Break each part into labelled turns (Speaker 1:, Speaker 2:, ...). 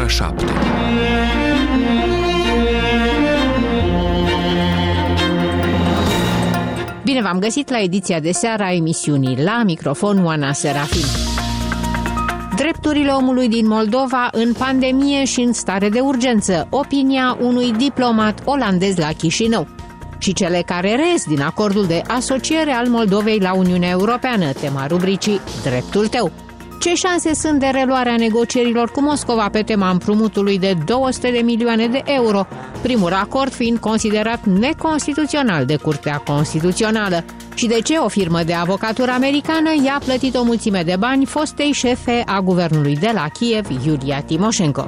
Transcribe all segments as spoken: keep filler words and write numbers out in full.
Speaker 1: ora șapte.
Speaker 2: Bine v-am găsit la ediția de seară a emisiunii. La microfon Oana Serafin. Drepturile omului din Moldova în pandemie și în stare de urgență. Opinia unui diplomat olandez la Chișinău. Și cele care reies din acordul de asociere al Moldovei la Uniunea Europeană, tema rubricii Dreptul tău. Ce șanse sunt de reluarea negocierilor cu Moscova pe tema împrumutului de două sute de milioane de euro, primul acord fiind considerat neconstituțional de Curtea Constituțională? Și de ce o firmă de avocatură americană i-a plătit o mulțime de bani fostei șefe a guvernului de la Kiev, Iulia Timoșenko?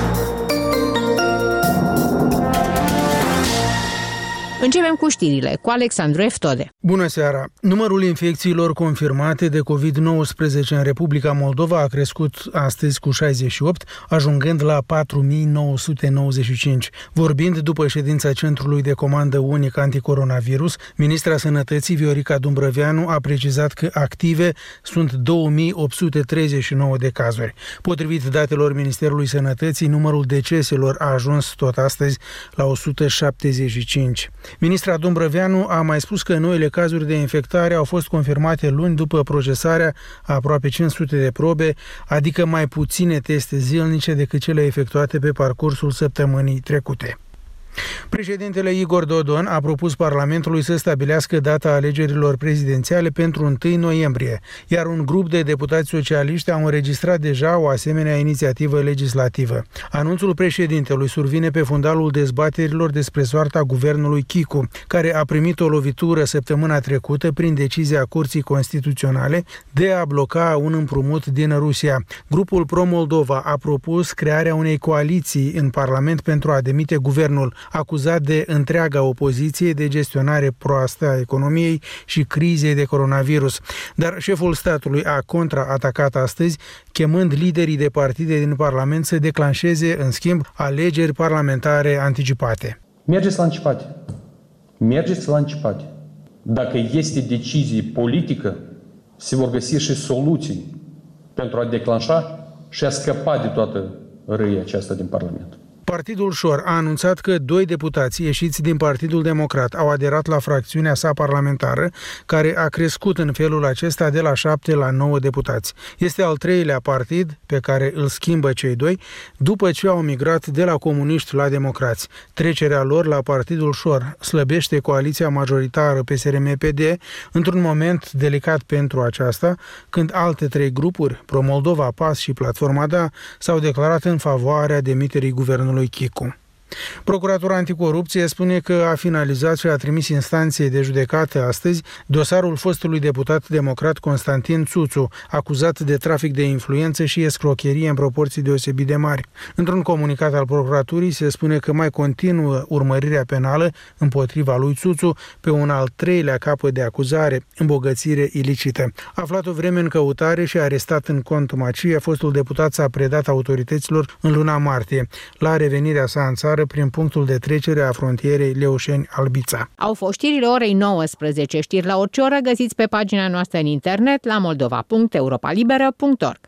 Speaker 2: Începem cu știrile, cu Alexandru Eftode.
Speaker 3: Bună seara! Numărul infecțiilor confirmate de covid nouăsprezece în Republica Moldova a crescut astăzi cu șaizeci și opt, ajungând la patru mii nouă sute nouăzeci și cinci. Vorbind după ședința Centrului de Comandă Unic Anticoronavirus, ministra Sănătății Viorica Dumbrăveanu a precizat că active sunt două mii opt sute treizeci și nouă de cazuri. Potrivit datelor Ministerului Sănătății, numărul deceselor a ajuns tot astăzi la o sută șaptezeci și cinci. Ministra Dumbrăveanu a mai spus că noile cazuri de infectare au fost confirmate luni după procesarea a aproape cinci sute de probe, adică mai puține teste zilnice decât cele efectuate pe parcursul săptămânii trecute. Președintele Igor Dodon a propus Parlamentului să stabilească data alegerilor prezidențiale pentru întâi noiembrie, iar un grup de deputați socialiști au înregistrat deja o asemenea inițiativă legislativă. Anunțul președintelui survine pe fundalul dezbaterilor despre soarta guvernului Chicu, care a primit o lovitură săptămâna trecută prin decizia Curții Constituționale de a bloca un împrumut din Rusia. Grupul Pro-Moldova a propus crearea unei coaliții în Parlament pentru a demite guvernul, acuzat de întreaga opoziție de gestionare proastă a economiei și crizei de coronavirus. Dar șeful statului a contraatacat astăzi, chemând liderii de partide din Parlament să declanșeze, în schimb, alegeri parlamentare anticipate.
Speaker 4: Mergeți la începate. Mergeți la începate. Dacă este decizie politică, se vor găsi și soluții pentru a declanșa și a scăpa de toată râia aceasta din Parlament.
Speaker 3: Partidul Șor a anunțat că doi deputați ieșiți din Partidul Democrat au aderat la fracțiunea sa parlamentară, care a crescut în felul acesta de la șapte la nouă deputați. Este al treilea partid pe care îl schimbă cei doi, după ce au migrat de la comuniști la democrați. Trecerea lor la Partidul Șor slăbește coaliția majoritară P S R M P D într-un moment delicat pentru aceasta, când alte trei grupuri, Pro-Moldova, P A S și Platforma D A, s-au declarat în favoarea demiterii guvernului Chicu. Procuratura Anticorupție spune că a finalizat și a trimis instanței de judecată astăzi dosarul fostului deputat democrat Constantin Țuțu, acuzat de trafic de influență și escrocherie în proporții deosebit de mari. Într-un comunicat al procuraturii se spune că mai continuă urmărirea penală împotriva lui Țuțu pe un al treilea capăt de acuzare, îmbogățire ilicită. Aflat o vreme în căutare și arestat în contumacie, fostul deputat s-a predat autorităților în luna martie. La revenirea sa în țară, prin punctul de trecere a frontierei Leușeni-Albița.
Speaker 2: Au fost știrile orei nouăsprezece. Știri la orice oră găsiți pe pagina noastră în internet la moldova punct europa liberă punct org.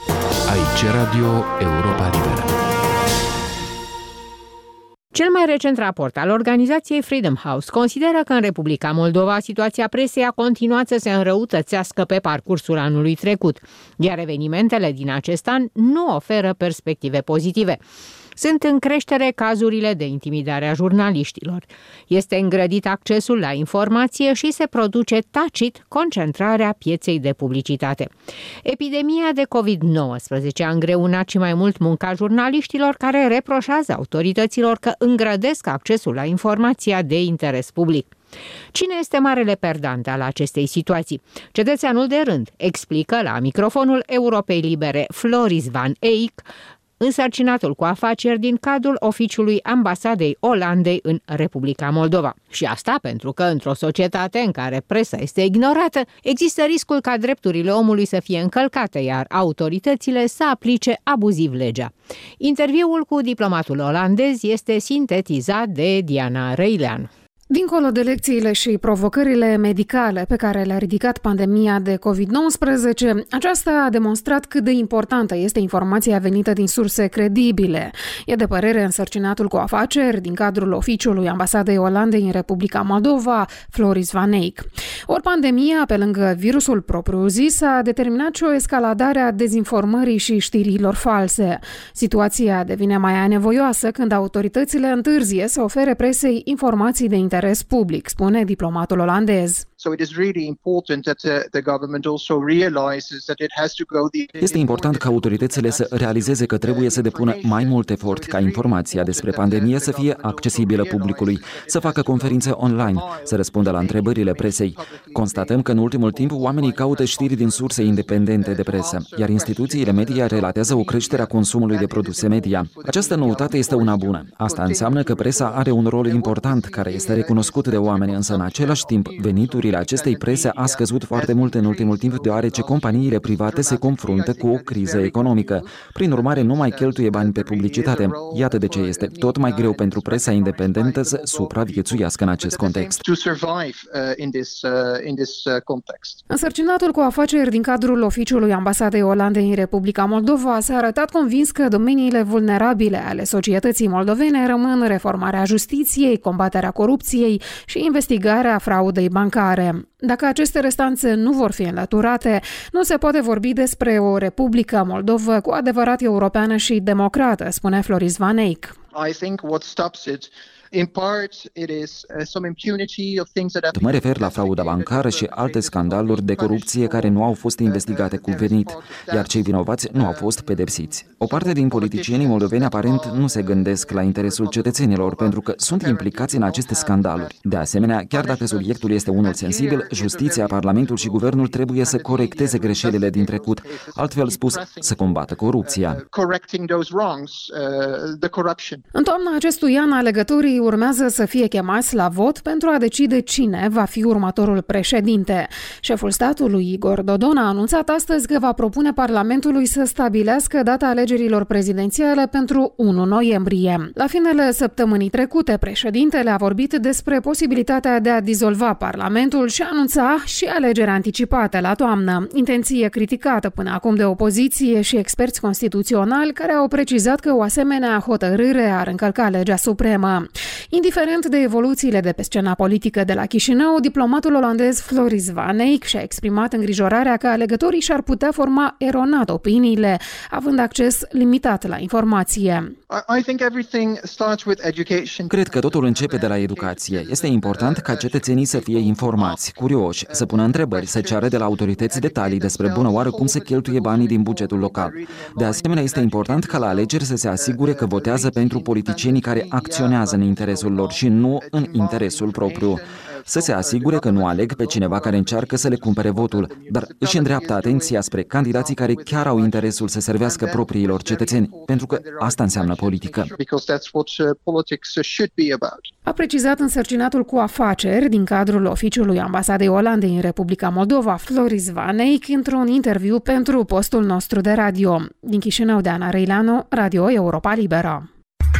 Speaker 1: Aici Radio Europa Liberă.
Speaker 2: Cel mai recent raport al organizației Freedom House consideră că în Republica Moldova situația presei a continuat să se înrăutățească pe parcursul anului trecut, iar evenimentele din acest an nu oferă perspective pozitive. Sunt în creștere cazurile de intimidare a jurnaliștilor. Este îngrădit accesul la informație și se produce tacit concentrarea pieței de publicitate. Epidemia de covid nouăsprezece a îngreunat și mai mult munca jurnaliștilor, care reproșează autorităților că îngrădesc accesul la informația de interes public. Cine este marele perdant al acestei situații? Cetățeanul de rând explică la microfonul Europei Libere Floris Van Eyck, însărcinatul cu afaceri din cadrul oficiului Ambasadei Olandei în Republica Moldova. Și asta pentru că într-o societate în care presa este ignorată, există riscul ca drepturile omului să fie încălcate, iar autoritățile să aplice abuziv legea. Interviul cu diplomatul olandez este sintetizat de Diana Răileanu.
Speaker 5: Dincolo de lecțiile și provocările medicale pe care le-a ridicat pandemia de covid nouăsprezece, aceasta a demonstrat cât de importantă este informația venită din surse credibile. E de părere însărcinatul cu afaceri din cadrul oficiului Ambasadei Olandei în Republica Moldova, Floris Van Eyck. Ori pandemia, pe lângă virusul propriu-zis, a determinat și o escaladare a dezinformării și știrilor false. Situația devine mai anevoioasă când autoritățile întârzie să ofere presei informații de interes public, spune diplomatul olandez.
Speaker 6: Este important ca autoritățile să realizeze că trebuie să depună mai mult efort ca informația despre pandemie să fie accesibilă publicului, să facă conferințe online, să răspundă la întrebările presei. Constatăm că în ultimul timp oamenii caută știri din surse independente de presă, iar instituțiile media relatează o creștere a consumului de produse media. Această noutate este una bună. Asta înseamnă că presa are un rol important care este recunoscut de oameni, însă în același timp veniturile acestei prese a scăzut foarte mult în ultimul timp, deoarece companiile private se confruntă cu o criză economică. Prin urmare, nu mai cheltuie bani pe publicitate. Iată de ce este tot mai greu pentru presa independentă să supraviețuiască în acest context.
Speaker 5: Însărcinatul cu afaceri din cadrul oficiului Ambasadei Olandei în Republica Moldova s-a arătat convins că domeniile vulnerabile ale societății moldovene rămân reformarea justiției, combaterea corupției și investigarea fraudei bancare. Dacă aceste restanțe nu vor fi înlăturate, nu se poate vorbi despre o Republică Moldovă cu adevărat europeană și democrată, spune Floris Van Eyck.
Speaker 7: I think what stops it in part it is uh, some impunity of things that
Speaker 6: Mă refer la frauda bancară și alte scandaluri de corupție care nu au fost investigate cuvenit, iar cei vinovați nu au fost pedepsiți. O parte din politicienii moldoveni aparent nu se gândesc la interesul cetățenilor pentru că sunt implicați în aceste scandaluri. De asemenea, chiar dacă subiectul este unul sensibil, justiția, Parlamentul și Guvernul trebuie să corecteze greșelile din trecut, altfel spus, să combată corupția.
Speaker 5: În toamna acestui an, alegătorii urmează să fie chemați la vot pentru a decide cine va fi următorul președinte. Șeful statului, Igor Dodon, a anunțat astăzi că va propune Parlamentului să stabilească data alegerilor prezidențiale pentru unu noiembrie. La finele săptămânii trecute, președintele a vorbit despre posibilitatea de a dizolva Parlamentul și a anunța și alegeri anticipate la toamnă, intenție criticată până acum de opoziție și experți constituționali care au precizat că o asemenea hotărâre ar încălca legea supremă. Indiferent de evoluțiile de pe scena politică de la Chișinău, diplomatul olandez Floris Van Eyck și-a exprimat îngrijorarea că alegătorii și-ar putea forma eronat opiniile, având acces limitat la informație.
Speaker 6: Cred că totul începe de la educație. Este important ca cetățenii să fie informați, curioși, să pună întrebări, să ceară de la autorități detalii despre bună oară cum se cheltuie banii din bugetul local. De asemenea, este important ca la alegeri să se asigure că votează pentru politicienii care acționează în interesul lor și nu în interesul propriu. Să se asigure că nu aleg pe cineva care încearcă să le cumpere votul, dar își îndreaptă atenția spre candidații care chiar au interesul să servească propriilor cetățeni, pentru că asta înseamnă politică.
Speaker 5: A precizat însărcinatul cu afaceri din cadrul oficiului Ambasadei Olandei în Republica Moldova, Floris Van Eyck, într-un interviu pentru postul nostru de radio. Din Chișinău, de Ana Răileanu, Radio Europa Liberă.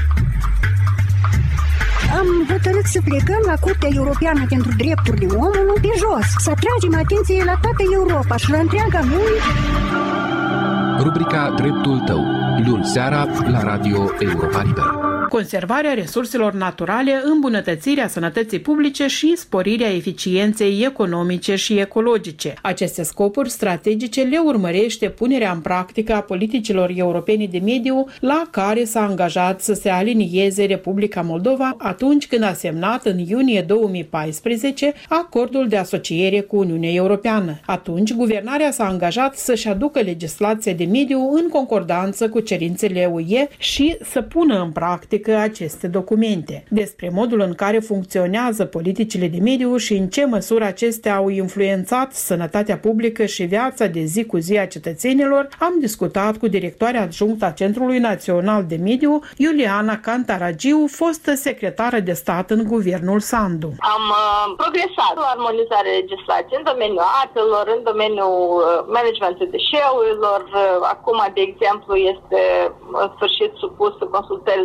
Speaker 8: Am hotărât să plecăm la Curtea Europeană pentru Drepturile Omului pe jos, să atragem atenție la toată Europa și la întreaga lume.
Speaker 1: Rubrica Dreptul tău, luni seara la Radio Europa Liberă.
Speaker 9: Conservarea resurselor naturale, îmbunătățirea sănătății publice și sporirea eficienței economice și ecologice. Aceste scopuri strategice le urmărește punerea în practică a politicilor europene de mediu la care s-a angajat să se alinieze Republica Moldova atunci când a semnat în iunie două mii paisprezece acordul de asociere cu Uniunea Europeană. Atunci, guvernarea s-a angajat să-și aducă legislația de mediu în concordanță cu cerințele U E și să pună în practică aceste documente. Despre modul în care funcționează politicile de mediu și în ce măsură acestea au influențat sănătatea publică și viața de zi cu zi a cetățenilor, am discutat cu directoarea adjunctă a Centrului Național de Mediu, Iuliana Cantaragiu, fostă secretară de stat în guvernul Sandu.
Speaker 10: Am uh, progresat în armonizarea legislației în domeniul apelor, în domeniul uh, managementului deșeurilor. Uh, acum, de exemplu, este în sfârșit supusă consultărilor publice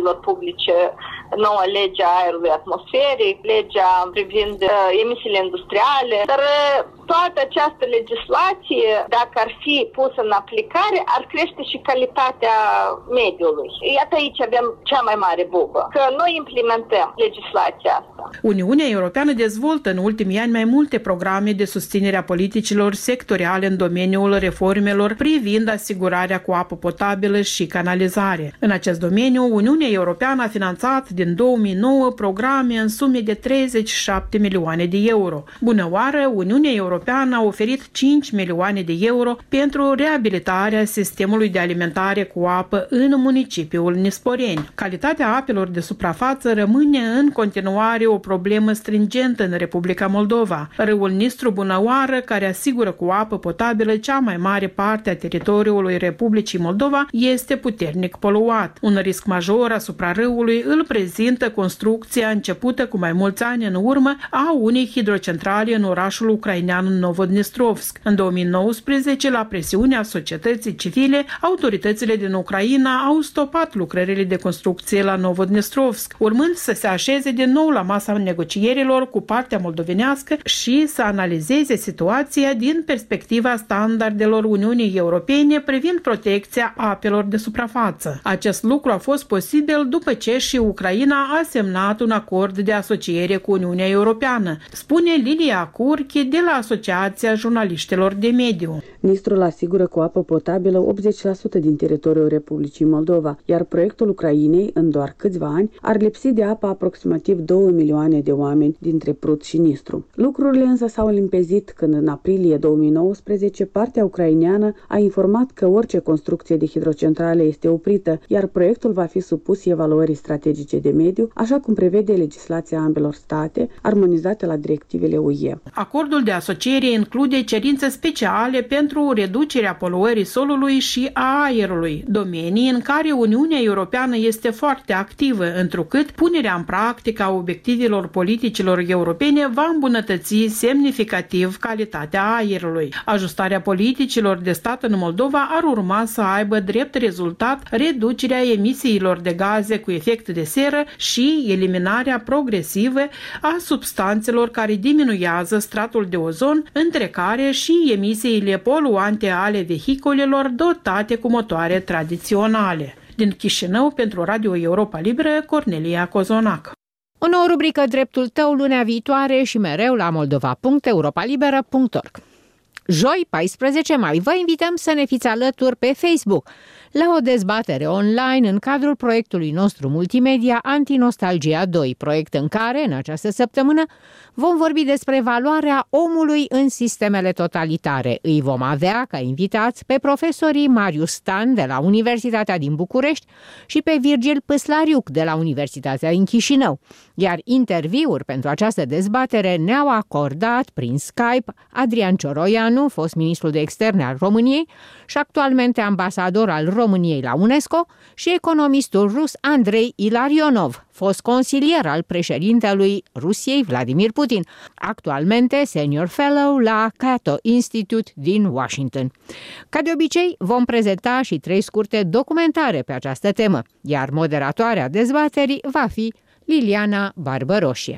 Speaker 10: publice noua lege a aerului atmosferic, legea privind uh, emisiile industriale, dar uh, toată această legislație, dacă ar fi pusă în aplicare, ar crește și calitatea mediului. Iată aici avem cea mai mare bubă, că noi implementăm legislația asta.
Speaker 9: Uniunea Europeană dezvoltă în ultimii ani mai multe programe de susținere a politicilor sectoriale în domeniul reformelor privind asigurarea cu apă potabilă și canalizare. În acest domeniu, Uniunea Europeană a finanțat din două mii nouă programe în sume de treizeci și șapte milioane de euro. Bună oară, Uniunea Europeană a oferit cinci milioane de euro pentru reabilitarea sistemului de alimentare cu apă în municipiul Nisporeni. Calitatea apelor de suprafață rămâne în continuare o problemă stringentă în Republica Moldova. Râul Nistru Bună oară, care asigură cu apă potabilă cea mai mare parte a teritoriului Republicii Moldova, este puternic poluat. Un risc major asupra râului îl prezintă construcția începută cu mai mulți ani în urmă a unei hidrocentrale în orașul ucrainean Novodnistrovsk. În două mii nouăsprezece, la presiunea societății civile, autoritățile din Ucraina au stopat lucrările de construcție la Novodnistrovsk, urmând să se așeze din nou la masa negocierilor cu partea moldovenească și să analizeze situația din perspectiva standardelor Uniunii Europene privind protecția apelor de suprafață. Acest lucru a fost posibil după ce și Ucraina a semnat un acord de asociere cu Uniunea Europeană, spune Lilia Curchi de la Asociația Jurnaliștilor de Mediu.
Speaker 11: Nistrul asigură cu apă potabilă optzeci la sută din teritoriul Republicii Moldova, iar proiectul Ucrainei, în doar câțiva ani, ar lipsi de apă aproximativ două milioane de oameni dintre Prut și Nistru. Lucrurile însă s-au limpezit când în aprilie două mii nouăsprezece partea ucraineană a informat că orice construcție de hidrocentrale este oprită, iar proiectul va fi supus evaluării strategice de mediu, așa cum prevede legislația ambelor state, armonizate la directivele U E.
Speaker 9: Acordul de asociere include cerințe speciale pentru reducerea poluării solului și a aerului, domenii în care Uniunea Europeană este foarte activă, întrucât punerea în practică a obiectivelor politicilor europene va îmbunătăți semnificativ calitatea aerului. Ajustarea politicilor de stat în Moldova ar urma să aibă drept rezultat reducerea emisiilor de gaze cu efect de seră și eliminarea progresivă a substanțelor care diminuează stratul de ozon, între care și emisiile poluante ale vehiculelor dotate cu motoare tradiționale. Din Chișinău, pentru Radio Europa Liberă, Cornelia Cozonac.
Speaker 2: O nouă rubrică Dreptul tău lunea viitoare și mereu la moldova punct europa liberă punct org. Joi, paisprezece mai, vă invităm să ne fiți alături pe Facebook la o dezbatere online în cadrul proiectului nostru multimedia Antinostalgia doi, proiect în care, în această săptămână, vom vorbi despre valoarea omului în sistemele totalitare. Îi vom avea ca invitați pe profesorii Marius Stan de la Universitatea din București și pe Virgil Păslariuc de la Universitatea din Chișinău. Iar interviuri pentru această dezbatere ne-au acordat prin Skype Adrian Cioroianu, fost ministrul de externe al României și actualmente ambasador al României la UNESCO, și economistul rus Andrei Ilarionov, fost consilier al președintelui Rusiei Vladimir Putin, actualmente senior fellow la Cato Institute din Washington. Ca de obicei, vom prezenta și trei scurte documentare pe această temă, iar moderatoarea dezbaterii va fi Liliana Barbăroșie.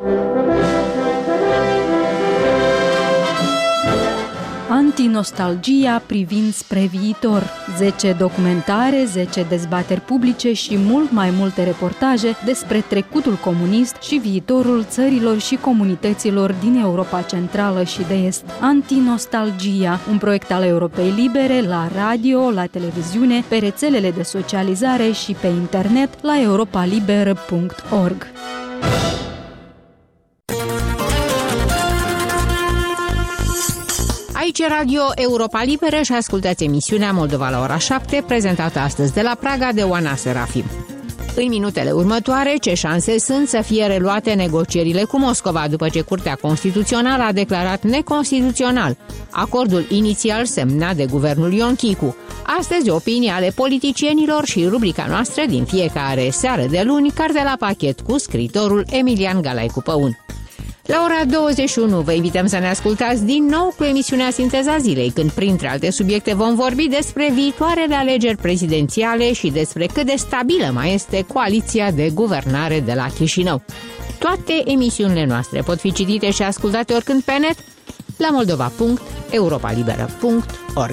Speaker 12: Antinostalgia privind spre viitor. zece documentare, zece dezbateri publice și mult mai multe reportaje despre trecutul comunist și viitorul țărilor și comunităților din Europa Centrală și de Est. Antinostalgia, un proiect al Europei Libere, la radio, la televiziune, pe rețelele de socializare și pe internet la europa liberă punct org.
Speaker 2: Aici Radio Europa Liberă și ascultați emisiunea Moldova la ora șapte, prezentată astăzi de la Praga de Oana Serafim. În minutele următoare, ce șanse sunt să fie reluate negocierile cu Moscova după ce Curtea Constituțională a declarat neconstituțional acordul inițial semnat de guvernul Ion Chicu. Astăzi, opinii ale politicienilor și rubrica noastră din fiecare seară de luni, carte la pachet cu scriitorul Emilian Galaicu Păun. La ora douăzeci și unu vă invităm să ne ascultați din nou cu emisiunea Sinteza Zilei, când printre alte subiecte vom vorbi despre viitoarele alegeri prezidențiale și despre cât de stabilă mai este coaliția de guvernare de la Chișinău. Toate emisiunile noastre pot fi citite și ascultate oricând pe net la moldova punct europa liberă punct org.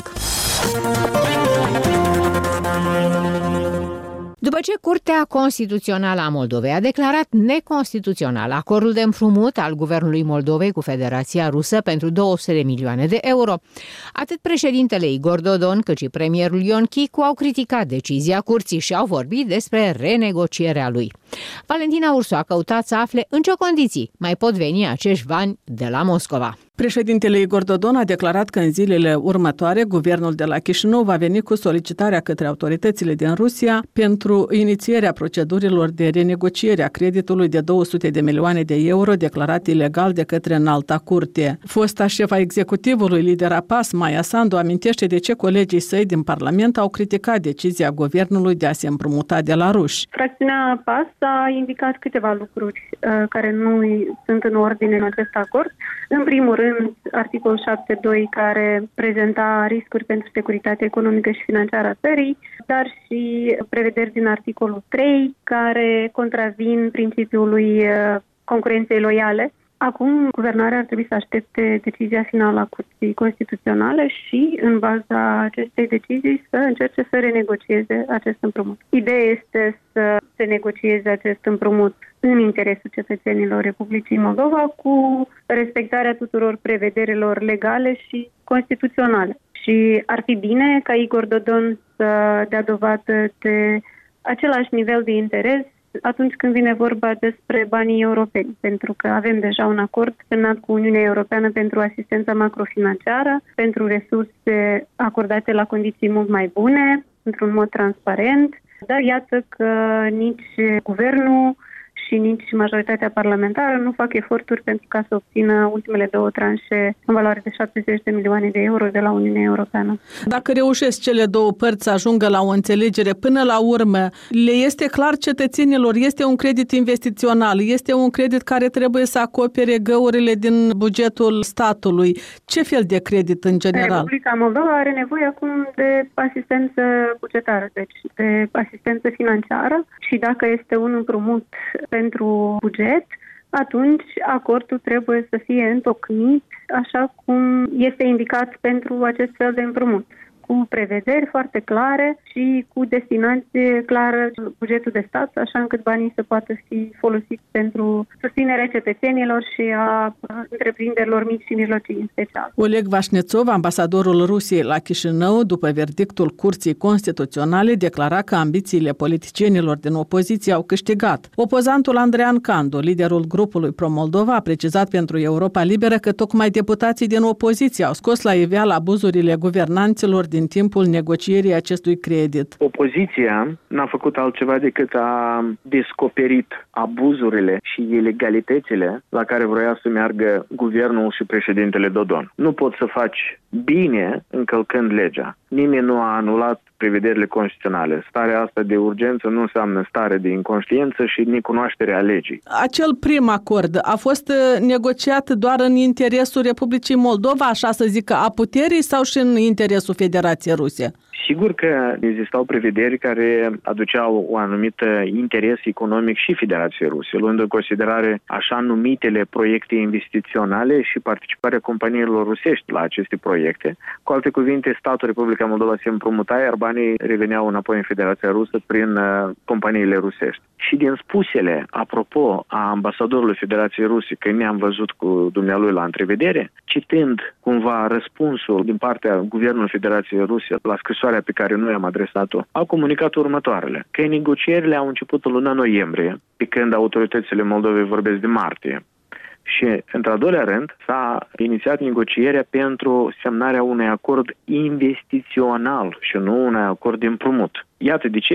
Speaker 2: După ce Curtea Constituțională a Moldovei a declarat neconstituțional acordul de împrumut al Guvernului Moldovei cu Federația Rusă pentru două sute de milioane de euro, atât președintele Igor Dodon cât și premierul Ion Chicu au criticat decizia Curții și au vorbit despre renegocierea lui. Valentina Ursu a căutat să afle în ce condiții mai pot veni acești bani de la Moscova.
Speaker 13: Președintele Igor Dodon a declarat că în zilele următoare guvernul de la Chișinău va veni cu solicitarea către autoritățile din Rusia pentru inițierea procedurilor de renegociere a creditului de două sute de milioane de euro declarat ilegal de către Înalta Curte. Fosta șefa executivului, lidera P A S, Maia Sandu, amintește de ce colegii săi din Parlament au criticat decizia guvernului de a se împrumuta de la ruși.
Speaker 14: Fracțiunea P A S a indicat câteva lucruri uh, care nu sunt în ordine în acest acord. În primul rând, articolul șapte punct doi, care prezenta riscuri pentru securitatea economică și financiară a țării, dar și prevederi din articolul trei, care contravin principiului concurenței loiale. Acum, guvernarea ar trebui să aștepte decizia finală a Curții Constituționale și, în baza acestei decizii, să încerce să renegocieze acest împrumut. Ideea este să se negocieze acest împrumut în interesul cetățenilor Republicii Moldova, cu respectarea tuturor prevederilor legale și constituționale. Și ar fi bine ca Igor Dodon să dea dovadă de același nivel de interes atunci când vine vorba despre banii europeni, pentru că avem deja un acord semnat cu Uniunea Europeană pentru asistența macrofinanciară, pentru resurse acordate la condiții mult mai bune, într-un mod transparent, dar iată că nici guvernul și nici majoritatea parlamentară nu fac eforturi pentru ca să obțină ultimele două tranșe în valoare de șaptezeci de milioane de euro de la Uniunea Europeană.
Speaker 13: Dacă reușesc cele două părți să ajungă la o înțelegere, până la urmă, le este clar cetățenilor, este un credit investițional, este un credit care trebuie să acopere găurile din bugetul statului. Ce fel de credit în general?
Speaker 14: Republica Moldova are nevoie acum de asistență bugetară, deci de asistență financiară, și dacă este un împrumut pentru buget, atunci acordul trebuie să fie întocmit așa cum este indicat pentru acest fel de împrumut, cu prevederi foarte clare și cu destinație clară bugetul de stat, așa încât banii să poată fi folosiți pentru susținerea cetățenilor și a întreprinderilor mici și mijlocii în special.
Speaker 13: Oleg Vașnețov, ambasadorul Rusiei la Chișinău, după verdictul Curții Constituționale, declara că ambițiile politicienilor din opoziție au câștigat. Opozantul Andrean Candu, liderul grupului Pro-Moldova, a precizat pentru Europa Liberă că tocmai deputații din opoziție au scos la iveală abuzurile guvernanților din timpul negocierii acestui credit.
Speaker 15: Opoziția n-a făcut altceva decât a descoperit abuzurile și ilegalitățile la care vroia să meargă guvernul și președintele Dodon. Nu poți să faci bine încălcând legea. Nimeni nu a anulat prevederile constituționale. Starea asta de urgență nu înseamnă stare de inconștiență și necunoașterea legii.
Speaker 13: Acel prim acord a fost negociat doar în interesul Republicii Moldova, așa să zic, a puterii, sau și în interesul Federației Ruse?
Speaker 15: Sigur că existau prevederi care aduceau o anumită interes economic și Federației Ruse, luând în considerare așa numitele proiecte investiționale și participarea companiilor rusești la aceste proiecte. Cu alte cuvinte, statul Republica Moldova se împrumuta, iar banii reveneau înapoi în Federația Rusă prin uh, companiile rusești. Și din spusele, apropo, a ambasadorului Federației Ruse, că ne-am văzut cu dumnealui la întrevedere, citând cumva răspunsul din partea Guvernului Federației Ruse la scrisoarea pe care noi am adresat-o, au comunicat următoarele: că negocierile au început în luna noiembrie, pe când autoritățile Moldovei vorbesc de martie. Și, într-al doilea rând, s-a inițiat negocierea pentru semnarea unui acord investițional și nu unui acord de împrumut. Iată de ce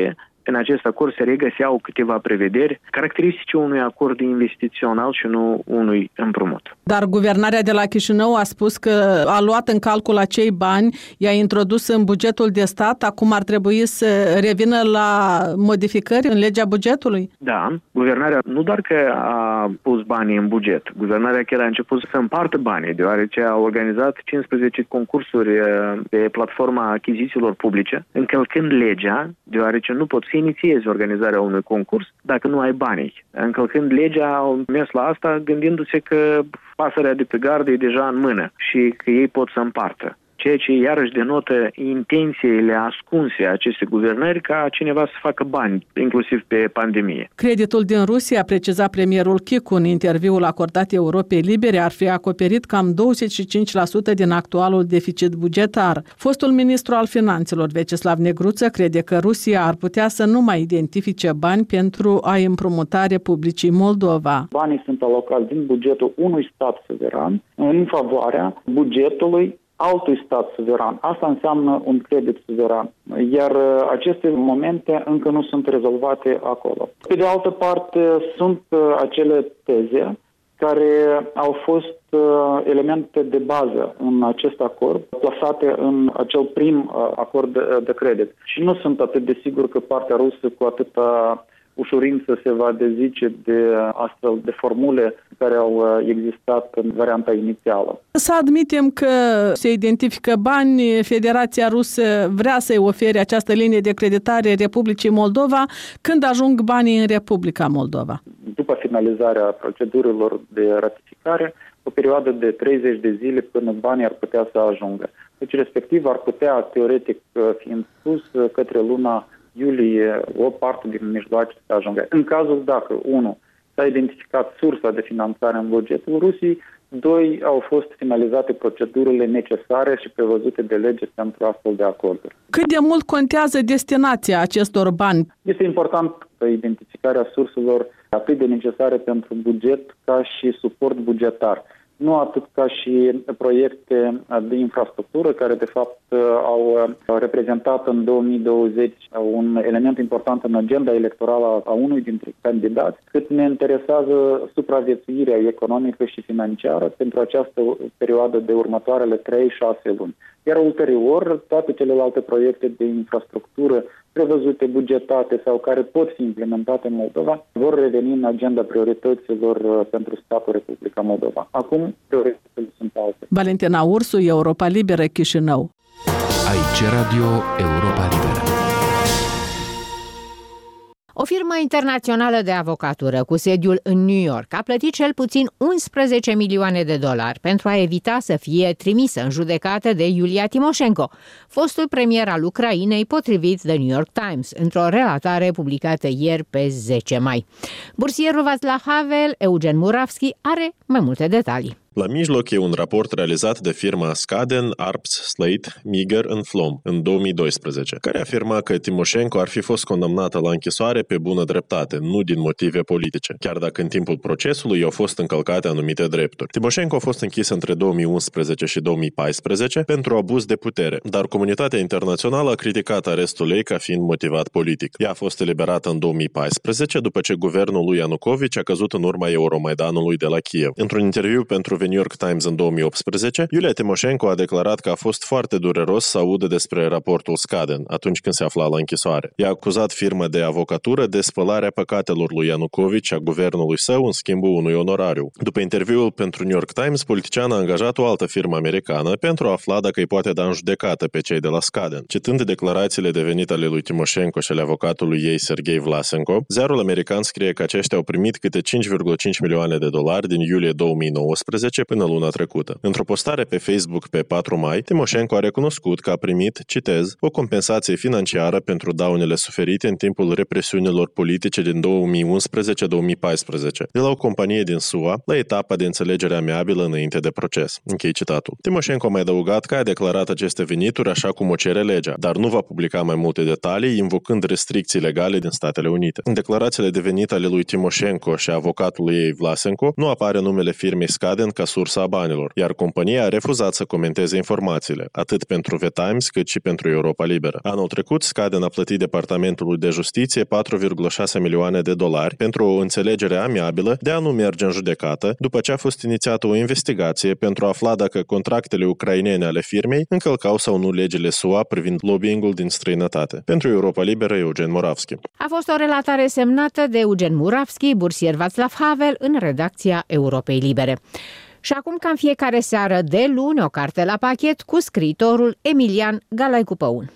Speaker 15: în acest acord se regăseau câteva prevederi caracteristice unui acord investițional și nu unui împrumut.
Speaker 13: Dar guvernarea de la Chișinău a spus că a luat în calcul acei bani, i-a introdus în bugetul de stat, acum ar trebui să revină la modificări în legea bugetului?
Speaker 15: Da, guvernarea nu doar că a pus banii în buget, guvernarea chiar a început să împartă banii, deoarece a organizat cincisprezece concursuri pe platforma achizițiilor publice, încălcând legea, deoarece nu pot să inițiezi organizarea unui concurs dacă nu ai banii. Încălcând legea, au mers la asta gândindu-se că pasărea de pe gardă e deja în mână și că ei pot să împartă. Ceea ce iarăși denotă intențiile ascunse a acestei guvernări ca cineva să facă bani, inclusiv pe pandemie.
Speaker 13: Creditul din Rusia, a precizat premierul Chicu în interviul acordat Europei Libere, ar fi acoperit cam douăzeci și cinci la sută din actualul deficit bugetar. Fostul ministru al finanțelor, Vyacheslav Negruță, crede că Rusia ar putea să nu mai identifice bani pentru a împrumuta Republicii Moldova.
Speaker 16: Banii sunt alocați din bugetul unui stat suveran în favoarea bugetului altui stat suveran. Asta înseamnă un credit suveran. Iar aceste momente încă nu sunt rezolvate acolo. Pe de altă parte, sunt acele teze care au fost elemente de bază în acest acord, plasate în acel prim acord de, de credit. Și nu sunt atât de sigur că partea rusă cu atâta ușurință se va dezice de astfel de formule care au existat în varianta inițială.
Speaker 13: Să admitem că se identifică bani, Federația Rusă vrea să-i ofere această linie de creditare Republicii Moldova. Când ajung banii în Republica Moldova?
Speaker 16: După finalizarea procedurilor de ratificare, o perioadă de treizeci de zile până banii ar putea să ajungă. Deci respectiv ar putea, teoretic fiind spus, către luna iulie, o parte din mijloace să ajungă. În cazul dacă, unu, s-a identificat sursa de finanțare în bugetul Rusiei, doi, au fost finalizate procedurile necesare și prevăzute de lege pentru astfel de acorduri.
Speaker 13: Cât de mult contează destinația acestor bani?
Speaker 16: Este important identificarea surselor atât de necesare pentru buget ca și suport bugetar. Nu atât ca și proiecte de infrastructură, care de fapt au reprezentat în două mii douăzeci un element important în agenda electorală a unui dintre candidați, cât ne interesează supraviețuirea economică și financiară pentru această perioadă de următoarele trei șase luni. Iar ulterior, toate celelalte proiecte de infrastructură prevăzute, bugetate sau care pot fi implementate în Moldova vor reveni în agenda priorităților pentru statul Republica Moldova. Acum, prioritățile sunt alte.
Speaker 13: Valentina Ursu, Europa Liberă, Chișinău.
Speaker 1: Aici Radio Europa Liberă.
Speaker 2: O firmă internațională de avocatură cu sediul în New York a plătit cel puțin unsprezece milioane de dolari pentru a evita să fie trimisă în judecată de Iulia Timoșenko, fostul premier al Ucrainei, potrivit The New York Times, într-o relatare publicată ieri pe zece mai. Bursierul Václav Havel, Eugen Muravski, are mai multe detalii.
Speaker 17: La mijloc e un raport realizat de firma Skadden, Arps, Slate, Meagher and Flom în două mii doisprezece, care afirma că Timoșenko ar fi fost condamnată la închisoare pe bună dreptate, nu din motive politice, chiar dacă în timpul procesului au fost încălcate anumite drepturi. Timoșenko a fost închisă între două mii unsprezece și două mii paisprezece pentru abuz de putere, dar comunitatea internațională a criticat arestul ei ca fiind motivat politic. Ea a fost eliberată în două mii paisprezece după ce guvernul lui Ianukovici a căzut în urma Euromaidanului de la Kiev. Într-un interviu pentru The New York Times în două mii optsprezece, Iulia Timoșenko a declarat că a fost foarte dureros să audă despre raportul Skadden atunci când se afla la închisoare. I-a acuzat firma de avocatură de spălarea păcatelor lui Ianukovici a guvernului său în schimbul unui onorariu. După interviul pentru New York Times, politicianul a angajat o altă firmă americană pentru a afla dacă îi poate da în judecată pe cei de la Skadden. Citând declarațiile devenite ale lui Timoșenko și ale avocatului ei, Sergei Vlasenko, ziarul american scrie că aceștia au primit câte cinci virgulă cinci milioane de dolari din iulie două mii nouăsprezece până luna trecută. Într-o postare pe Facebook pe patru mai, Timoșenko a recunoscut că a primit, citez, o compensație financiară pentru daunele suferite în timpul represiunilor politice din două mii unsprezece două mii paisprezece, de la o companie din S U A, la etapa de înțelegere amiabilă înainte de proces. Închei citatul. Timoșenko a mai adăugat că a declarat aceste venituri așa cum o cere legea, dar nu va publica mai multe detalii, invocând restricții legale din Statele Unite. În declarațiile de venit ale lui Timoșenko și avocatului ei Vlasenko nu apare numele firmei Skadden ca sursă a banilor, iar compania a refuzat să comenteze informațiile, atât pentru The Times cât și pentru Europa Liberă. Anul trecut, Skaden a plătit Departamentului de Justiție patru virgulă șase milioane de dolari pentru o înțelegere amiabilă de a nu merge în judecată, după ce a fost inițiată o investigație pentru a afla dacă contractele ucrainene ale firmei încălcau sau nu legile S U A privind lobbying-ul din străinătate. Pentru Europa Liberă, Eugen Moravski.
Speaker 2: A fost o relatare semnată de Eugen Moravski, bursier Václav Havel, în redacția Europei Libere. Și acum, ca în fiecare seară de luni, o carte la pachet cu scriitorul Emilian Galaicu-Păun.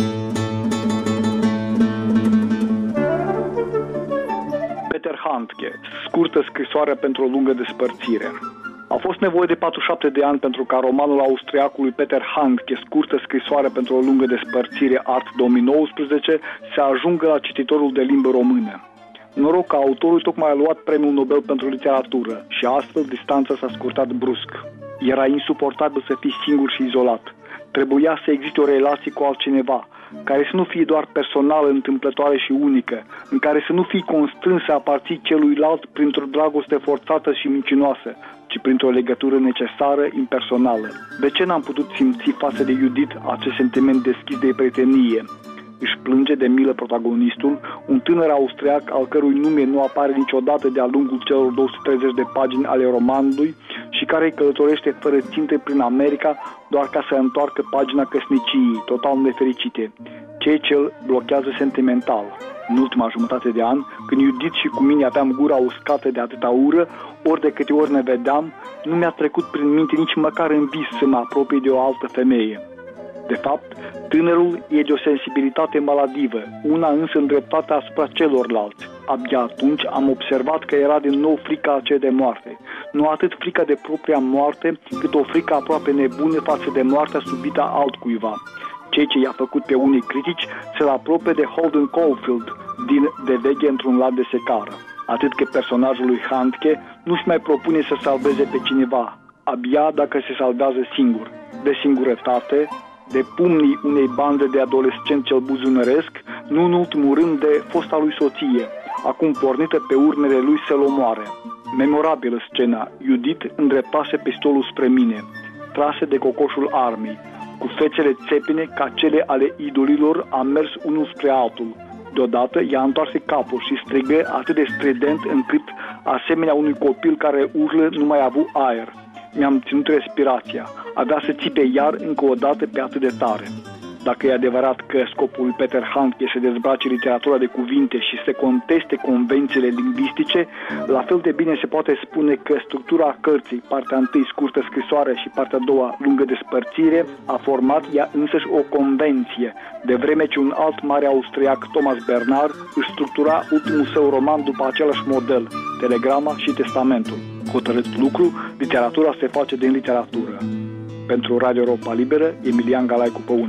Speaker 18: Peter Handke, scurtă scrisoare pentru o lungă despărțire. A fost nevoie de patruzeci și șapte de ani pentru ca romanul austriacului Peter Handke, scurtă scrisoare pentru o lungă despărțire, Art două mii nouăsprezece, să ajungă la cititorul de limbă română. Noroc că autorul tocmai a luat premiul Nobel pentru literatură și astfel distanța s-a scurtat brusc. Era insuportabil să fii singur și izolat. Trebuia să existe o relație cu altcineva, care să nu fie doar personală, întâmplătoare și unică, în care să nu fii constrâns să aparții celuilalt printr-o dragoste forțată și mincinoasă, ci printr-o legătură necesară, impersonală. De ce n-am putut simți față de Judith acest sentiment deschis de prietenie? Își plânge de milă protagonistul, un tânăr austriac al cărui nume nu apare niciodată de-a lungul celor două sute treizeci de pagini ale romanului și care îi călătorește fără ținte prin America doar ca să întoarcă pagina căsniciei, total nefericite, ceea ce îl blochează sentimental. În ultima jumătate de an, când Judith și cu mine aveam gura uscată de atâta ură, ori de câte ori ne vedeam, nu mi-a trecut prin minte nici măcar în vis să mă apropie de o altă femeie. De fapt, tânărul e de o sensibilitate maladivă, una însă îndreptată asupra celorlalți. Abia atunci am observat că era din nou frica aceea de moarte. Nu atât frica de propria moarte, cât o frică aproape nebună față de moartea subită a altcuiva. Ceea ce i-a făcut pe unii critici să-l apropie de Holden Caulfield din De veche într-un lat de secară. Atât că personajul lui Handke nu-și mai propune să salveze pe cineva, abia dacă se salvează singur. De singurătate, de pumnii unei bande de adolescenți ce-l buzunăresc, nu în ultimul rând de fosta lui soție, acum pornită pe urmele lui să-l omoare. Memorabilă scena, Judith îndreptase pistolul spre mine, trase de cocoșul armei. Cu fețele țepine ca cele ale idolilor am mers unul spre altul. Deodată i-a întors capul și strigă atât de strident încât, asemenea unui copil care urlă, nu mai a avut aer. Mi-am ținut respirația. Avea să țipe iar încă o dată pe atât de tare. Dacă e adevărat că scopul lui Peter Handke să dezbrace literatura de cuvinte și să conteste convențiile lingvistice, la fel de bine se poate spune că structura cărții, partea întâi scurtă scrisoare și partea a doua lungă despărțire, a format ea însăși o convenție, de vreme ce un alt mare austriac, Thomas Bernhard, își structura ultimul său roman după același model, Telegrama și Testamentul. Hotărât lucru, literatura se face din literatură. Pentru Radio Europa Liberă, Emilian Galaicu-Păun.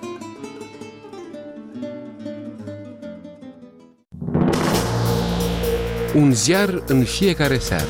Speaker 1: Un ziar în fiecare seară.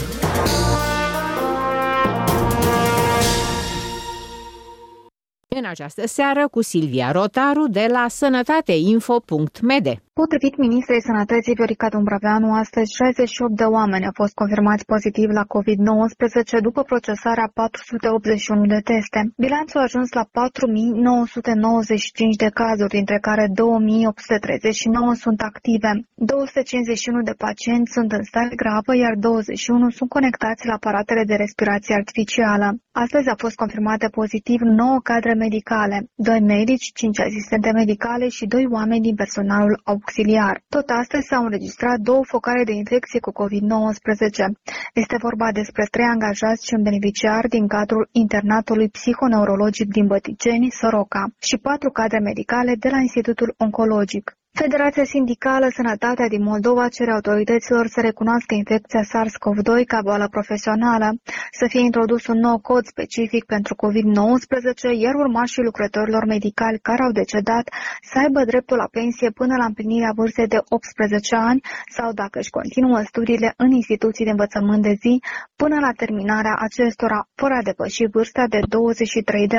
Speaker 2: În această seară cu Silvia Rotaru de la sănătateinfo punct med.
Speaker 19: Potrivit ministrei Sănătății Viorica Dumbrăveanu, astăzi șaizeci și opt de oameni au fost confirmați pozitiv la covid nouăsprezece după procesarea patru sute optzeci și unu de teste. Bilanțul a ajuns la patru mii nouă sute nouăzeci și cinci de cazuri, dintre care două mii opt sute treizeci și nouă sunt active. două sute cincizeci și unu de pacienți sunt în stare gravă, iar douăzeci și unu sunt conectați la aparatele de respirație artificială. Astăzi a fost confirmate pozitiv nouă cadre medicale, doi medici, cinci asistente medicale și doi oameni din personalul auxiliar. Tot astăzi s-au înregistrat două focare de infecție cu covid nouăsprezece. Este vorba despre trei angajați și un beneficiar din cadrul internatului psihoneurologic din Băticeni, Soroca, și patru cadre medicale de la Institutul Oncologic. Federația Sindicală Sănătatea din Moldova cere autorităților să recunoască infecția SARS-CoV doi ca boală profesională, să fie introdus un nou cod specific pentru covid nouăsprezece, iar urmașii lucrătorilor medicali care au decedat să aibă dreptul la pensie până la împlinirea vârstei de optsprezece ani sau, dacă își continuă studiile în instituții de învățământ de zi, până la terminarea acestora, fără a depăși vârsta de douăzeci și trei de ani.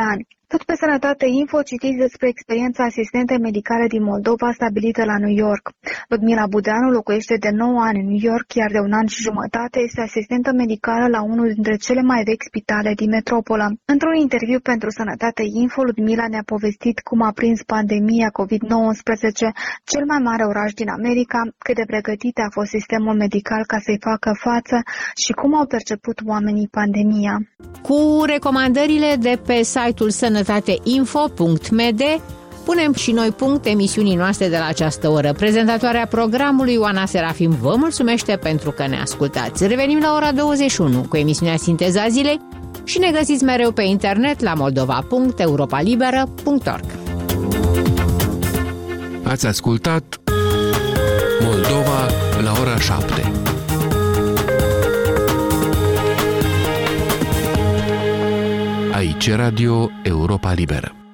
Speaker 19: Tot pe Sănătate Info citiți despre experiența asistentei medicale din Moldova stabilită la New York. Ludmila Budeanu locuiește de nouă ani în New York, iar de un an și jumătate este asistentă medicală la unul dintre cele mai vechi spitale din metropolă. Într-un interviu pentru Sănătate Info, Ludmila ne-a povestit cum a prins pandemia covid nouăsprezece, cel mai mare oraș din America, cât de pregătit a fost sistemul medical ca să-i facă față și cum au perceput oamenii pandemia.
Speaker 2: Cu recomandările de pe site-ul sănătateinfo punct m d punem și noi punct emisiunii noastre de la această oră. Prezentatoarea programului Oana Serafim vă mulțumește pentru că ne ascultați. Revenim la ora douăzeci și unu cu emisiunea Sinteza Zilei și ne găsiți mereu pe internet la moldova punct europa liberă punct org.
Speaker 1: Ați ascultat Moldova la ora șapte. Aici Radio Europa Liberă.